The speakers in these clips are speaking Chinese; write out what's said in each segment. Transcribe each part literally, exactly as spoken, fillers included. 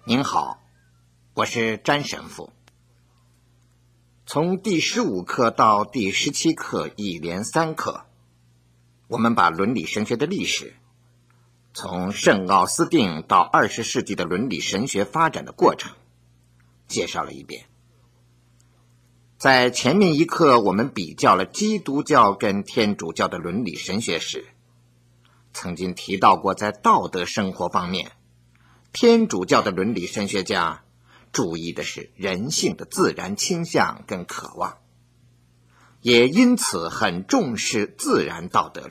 您好，我是詹神父。从第十五课到第十七课一连三课，我们把伦理神学的历史，从圣奥斯定到二十世纪的伦理神学发展的过程介绍了一遍。在前面一课，我们比较了基督教跟天主教的伦理神学时，曾经提到过在道德生活方面，天主教的伦理神学家注意的是人性的自然倾向跟渴望，也因此很重视自然道德律。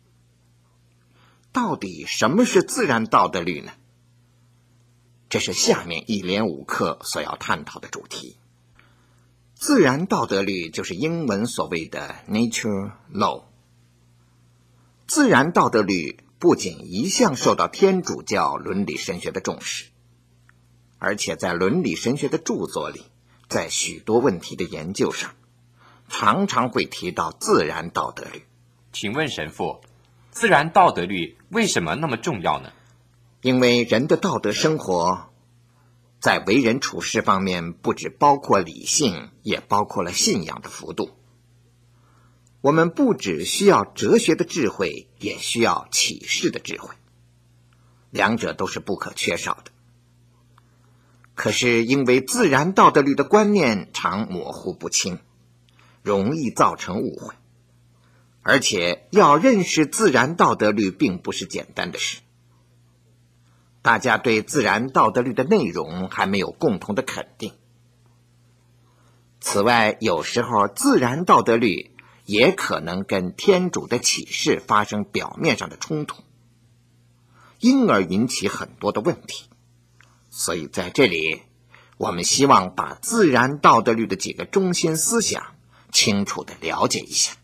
到底什么是自然道德律呢？这是下面一连五课所要探讨的主题。自然道德律就是英文所谓的 nature law。 自然道德律不仅一向受到天主教伦理神学的重视，而且在伦理神学的著作里，在许多问题的研究上，常常会提到自然道德律。 请问神父，自然道德律为什么那么重要呢？ 因为人的道德生活在为人处事方面不只包括理性，也包括了信仰的幅度。我们不只需要哲学的智慧，也需要启示的智慧，两者都是不可缺少的。可是因为自然道德律的观念常模糊不清，容易造成误会，而且要认识自然道德律并不是简单的事。大家对自然道德律的内容还没有共同的肯定。此外，有时候自然道德律也可能跟天主的启示发生表面上的冲突，因而引起很多的问题。所以在这里，我们希望把自然道德律的几个中心思想清楚地了解一下。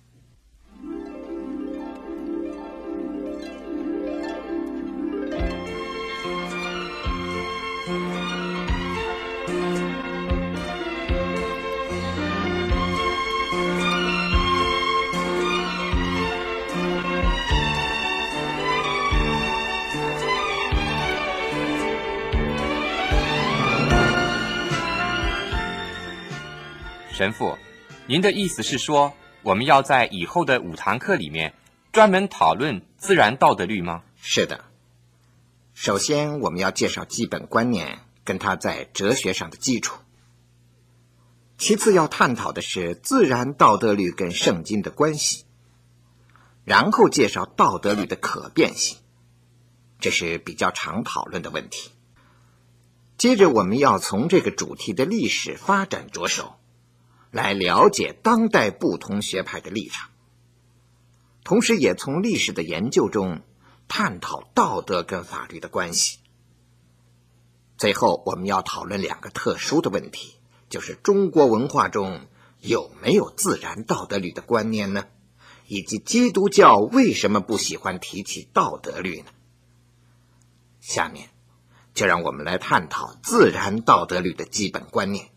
神父，您的意思是说，我们要在以后的五堂课里面专门讨论自然道德律吗？ 是的。首先，我们要介绍基本观念跟它在哲学上的基础。其次要探讨的是自然道德律跟圣经的关系，然后介绍道德律的可变性，这是比较常讨论的问题。接着我们要从这个主题的历史发展着手，来了解当代不同学派的立场，同时也从历史的研究中探讨道德跟法律的关系。最后我们要讨论两个特殊的问题，就是中国文化中有没有自然道德律的观念呢？以及基督教为什么不喜欢提起道德律呢？下面就让我们来探讨自然道德律的基本观念。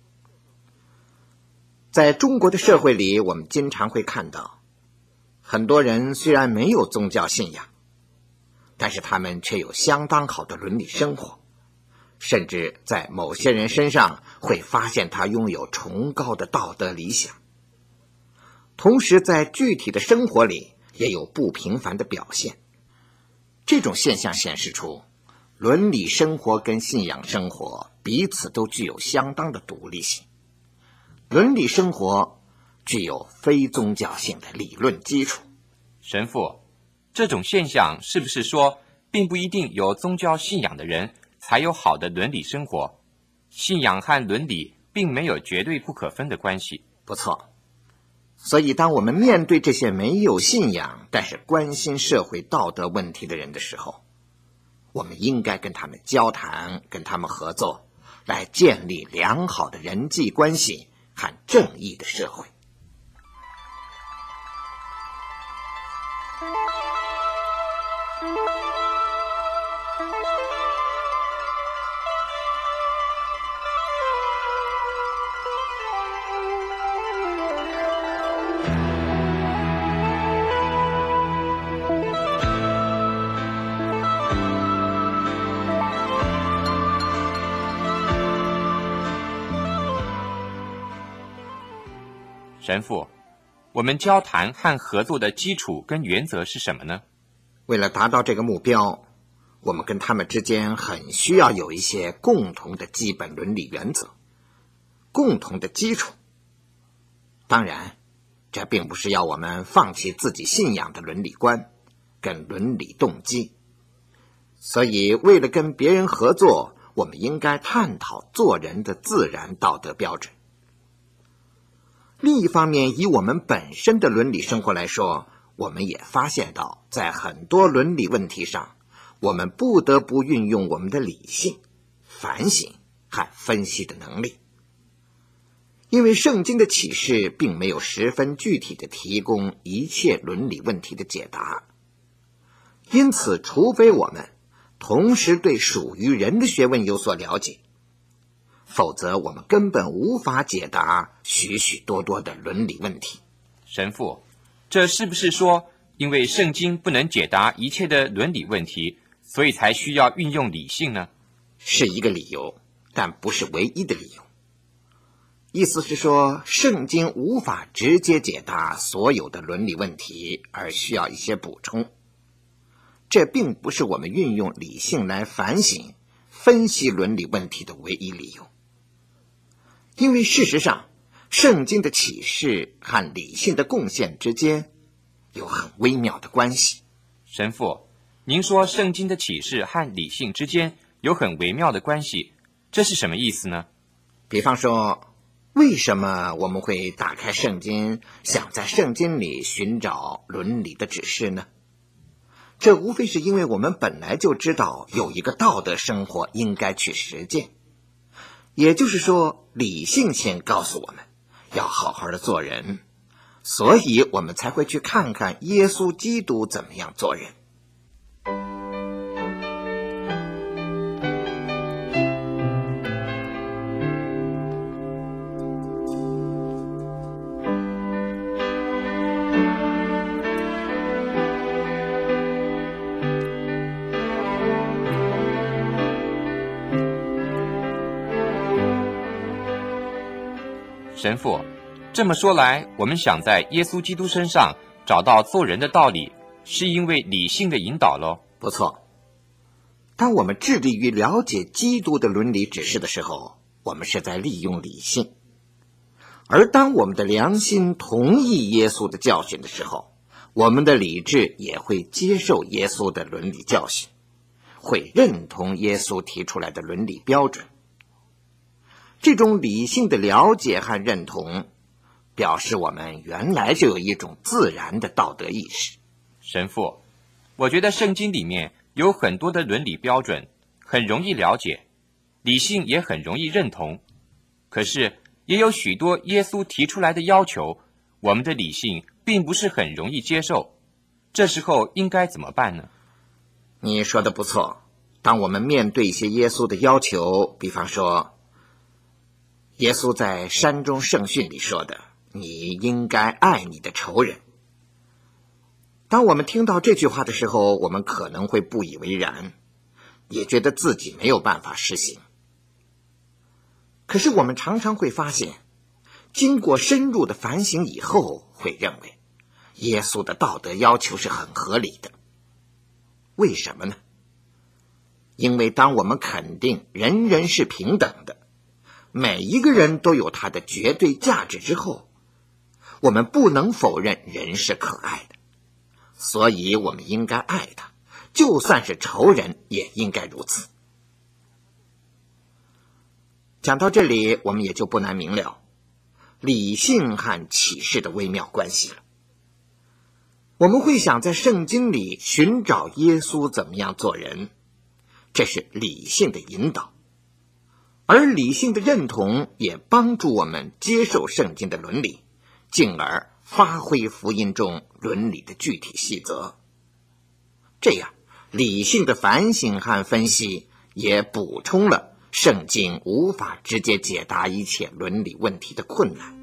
在中国的社会里，我们经常会看到，很多人虽然没有宗教信仰，但是他们却有相当好的伦理生活，甚至在某些人身上会发现他拥有崇高的道德理想。同时在具体的生活里也有不平凡的表现。这种现象显示出，伦理生活跟信仰生活彼此都具有相当的独立性。伦理生活具有非宗教性的理论基础。 神父，这种现象是不是说，并不一定有宗教信仰的人才有好的伦理生活？信仰和伦理并没有绝对不可分的关系。 不错。所以当我们面对这些没有信仰，但是关心社会道德问题的人的时候，我们应该跟他们交谈，跟他们合作，来建立良好的人际关系和正义的社会。 神父，我们交谈和合作的基础跟原则是什么呢？ 为了达到这个目标，我们跟他们之间很需要有一些共同的基本伦理原则，共同的基础。当然，这并不是要我们放弃自己信仰的伦理观跟伦理动机。所以，为了跟别人合作，我们应该探讨做人的自然道德标准。另一方面，以我们本身的伦理生活来说，我们也发现到，在很多伦理问题上，我们不得不运用我们的理性、反省和分析的能力。因为圣经的启示并没有十分具体地提供一切伦理问题的解答，因此，除非我们同时对属于人的学问有所了解，否则我们根本无法解答许许多多的伦理问题。 神父，这是不是说，因为圣经不能解答一切的伦理问题，所以才需要运用理性呢？ 是一个理由，但不是唯一的理由。意思是说，圣经无法直接解答所有的伦理问题，而需要一些补充。这并不是我们运用理性来反省、分析伦理问题的唯一理由。因为事实上，圣经的启示和理性的贡献之间有很微妙的关系。 神父，您说圣经的启示和理性之间有很微妙的关系，这是什么意思呢？ 比方说，为什么我们会打开圣经，想在圣经里寻找伦理的指示呢？这无非是因为我们本来就知道有一个道德生活应该去实践。也就是说，理性先告诉我们要好好的做人，所以我们才会去看看耶稣基督怎么样做人。 神父，这么说来，我们想在耶稣基督身上找到做人的道理，是因为理性的引导咯。 不错。当我们致力于了解基督的伦理指示的时候，我们是在利用理性。而当我们的良心同意耶稣的教训的时候，我们的理智也会接受耶稣的伦理教训，会认同耶稣提出来的伦理标准。这种理性的了解和认同，表示我们原来就有一种自然的道德意识。 神父，我觉得圣经里面有很多的伦理标准，很容易了解，理性也很容易认同。可是也有许多耶稣提出来的要求，我们的理性并不是很容易接受。这时候应该怎么办呢？ 你说的不错。当我们面对一些耶稣的要求，比方说耶稣在山中圣训里说的，你应该爱你的仇人。当我们听到这句话的时候，我们可能会不以为然，也觉得自己没有办法实行。可是我们常常会发现，经过深入的反省以后，会认为耶稣的道德要求是很合理的。为什么呢？因为当我们肯定人人是平等的，每一个人都有他的绝对价值之后，我们不能否认人是可爱的，所以我们应该爱他，就算是仇人也应该如此。讲到这里，我们也就不难明了理性和启示的微妙关系了。我们会想在圣经里寻找耶稣怎么样做人，这是理性的引导。而理性的认同也帮助我们接受圣经的伦理，进而发挥福音中伦理的具体细则。这样，理性的反省和分析也补充了圣经无法直接解答一切伦理问题的困难。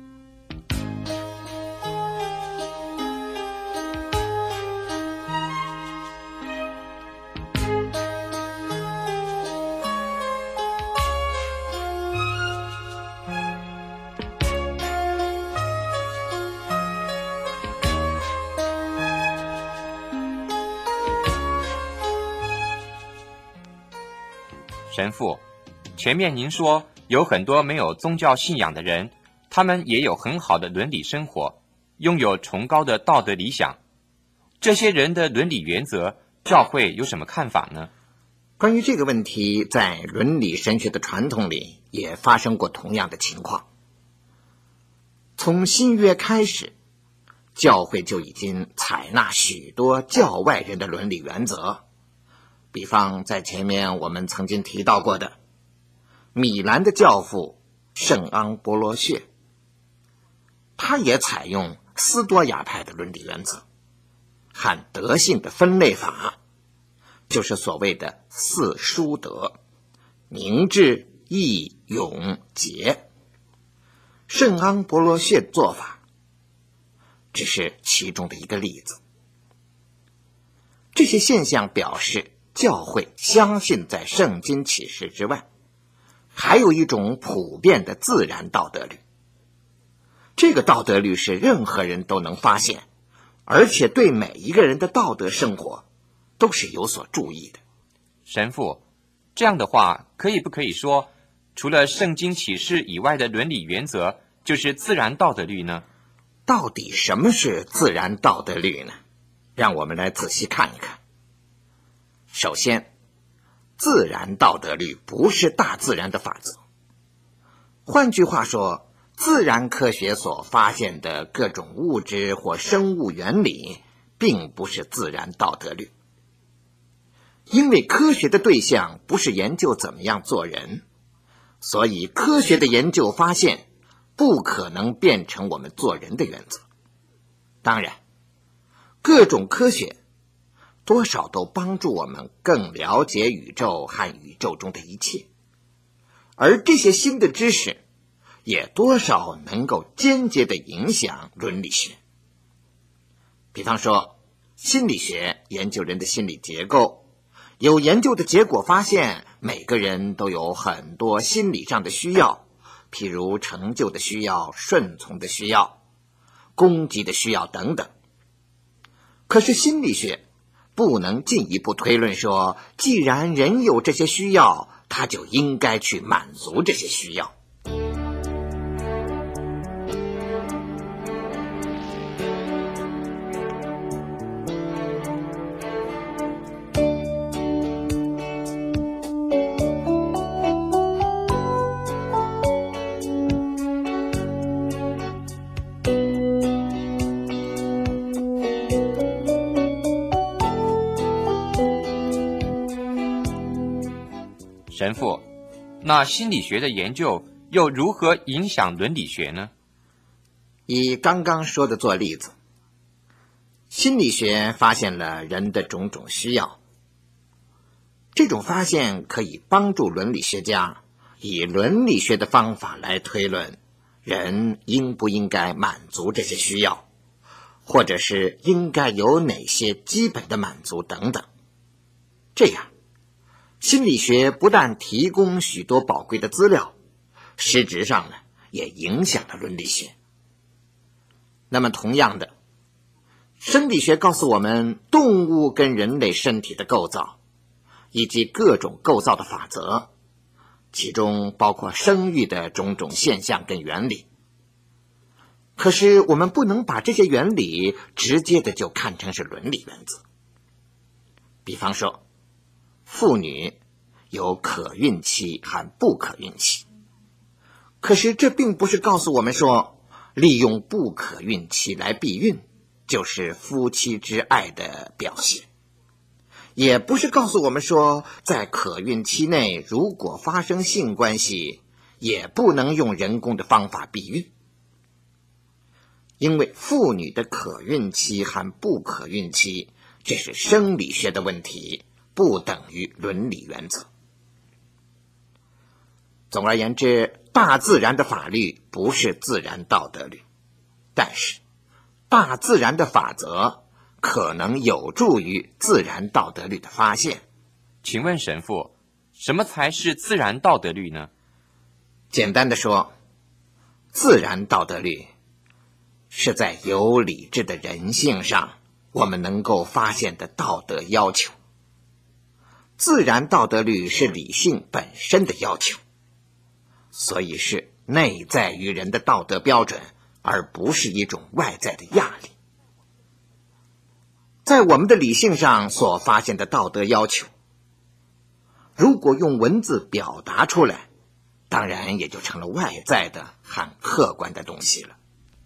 神父，前面您说有很多没有宗教信仰的人，他们也有很好的伦理生活，拥有崇高的道德理想。这些人的伦理原则，教会有什么看法呢？ 关于这个问题，在伦理神学的传统里也发生过同样的情况。从新约开始，教会就已经采纳许多教外人的伦理原则，比方在前面我们曾经提到过的米兰的教父圣昂波罗谢，他也采用斯多亚派的伦理原则和德性的分类法，就是所谓的四书德：明智、义、勇、节。圣昂波罗谢的做法只是其中的一个例子。这些现象表示教会相信在圣经启示之外，还有一种普遍的自然道德律。这个道德律是任何人都能发现，而且对每一个人的道德生活都是有所注意的。 神父，这样的话，可以不可以说，除了圣经启示以外的伦理原则，就是自然道德律呢？ 到底什么是自然道德律呢？让我们来仔细看一看。首先，自然道德律不是大自然的法则。换句话说，自然科学所发现的各种物质或生物原理，并不是自然道德律。因为科学的对象不是研究怎么样做人，所以科学的研究发现不可能变成我们做人的原则。当然，各种科学多少都帮助我们更了解宇宙和宇宙中的一切，而这些新的知识也多少能够间接地影响伦理学。比方说，心理学研究人的心理结构，有研究的结果发现，每个人都有很多心理上的需要，譬如成就的需要、顺从的需要、攻击的需要等等。可是心理学不能进一步推论说，既然人有这些需要，他就应该去满足这些需要。 神父，那心理学的研究又如何影响伦理学呢？ 以刚刚说的做例子，心理学发现了人的种种需要，这种发现可以帮助伦理学家以伦理学的方法来推论人应不应该满足这些需要，或者是应该有哪些基本的满足等等。这样心理学不但提供许多宝贵的资料，实质上呢，也影响了伦理学。那么同样的，生理学告诉我们动物跟人类身体的构造，以及各种构造的法则，其中包括生育的种种现象跟原理。可是我们不能把这些原理直接的就看成是伦理原则。比方说，妇女有可孕期和不可孕期，可是这并不是告诉我们说，利用不可孕期来避孕就是夫妻之爱的表现，也不是告诉我们说，在可孕期内如果发生性关系，也不能用人工的方法避孕。因为妇女的可孕期和不可孕期，这是生理学的问题，不等于伦理原则。总而言之，大自然的法律不是自然道德律，但是大自然的法则可能有助于自然道德律的发现。 请问神父，什么才是自然道德律呢？ 简单的说，自然道德律是在有理智的人性上我们能够发现的道德要求。 自然道德律是理性本身的要求，所以是内在于人的道德标准，而不是一种外在的压力。在我们的理性上所发现的道德要求，如果用文字表达出来，当然也就成了外在的很客观的东西了。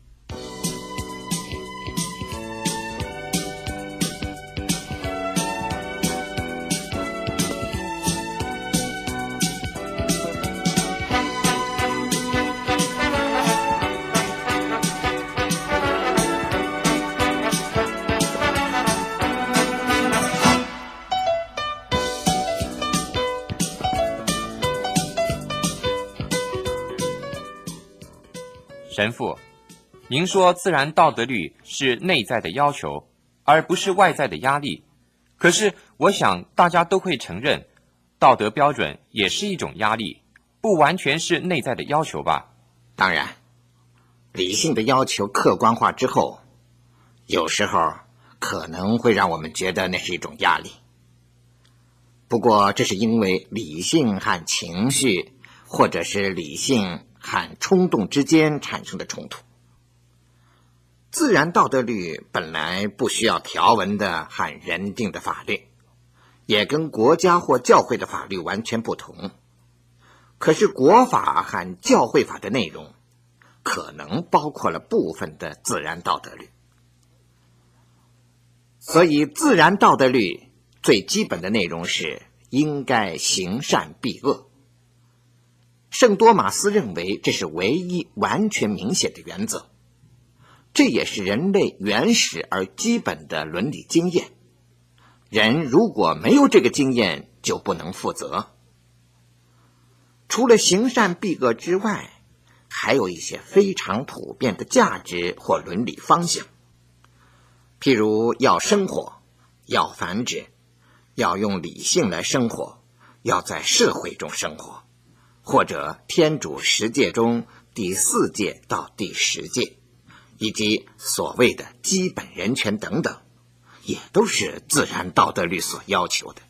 神父，您说自然道德律是内在的要求，而不是外在的压力。可是我想大家都会承认，道德标准也是一种压力，不完全是内在的要求吧？ 当然，理性的要求客观化之后，有时候可能会让我们觉得那是一种压力。不过这是因为理性和情绪，或者是理性和冲动之间产生的冲突。自然道德律本来不需要条文的和人定的法律，也跟国家或教会的法律完全不同。可是国法和教会法的内容可能包括了部分的自然道德律。所以自然道德律最基本的内容是应该行善避恶。圣多马斯认为这是唯一完全明显的原则，这也是人类原始而基本的伦理经验。人如果没有这个经验，就不能负责。除了行善避恶之外，还有一些非常普遍的价值或伦理方向，譬如要生活，要繁殖，要用理性来生活，要在社会中生活，或者天主十诫中第四诫到第十诫，以及所谓的基本人权等等，也都是自然道德律所要求的。